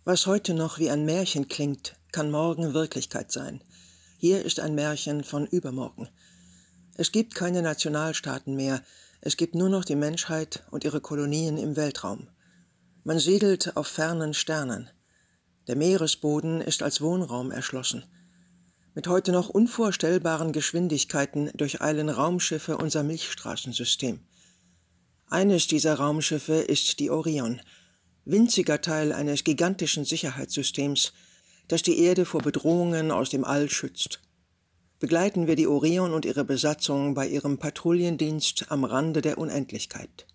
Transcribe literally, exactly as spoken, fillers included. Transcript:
Was heute noch wie ein Märchen klingt, kann morgen Wirklichkeit sein. Hier ist ein Märchen von übermorgen. Es gibt keine Nationalstaaten mehr, es gibt nur noch die Menschheit und ihre Kolonien im Weltraum. Man siedelt auf fernen Sternen. Der Meeresboden ist als Wohnraum erschlossen. Mit heute noch unvorstellbaren Geschwindigkeiten durcheilen Raumschiffe unser Milchstraßensystem. Eines dieser Raumschiffe ist die Orion, winziger Teil eines gigantischen Sicherheitssystems, das die Erde vor Bedrohungen aus dem All schützt. Begleiten wir die Orion und ihre Besatzung bei ihrem Patrouillendienst am Rande der Unendlichkeit.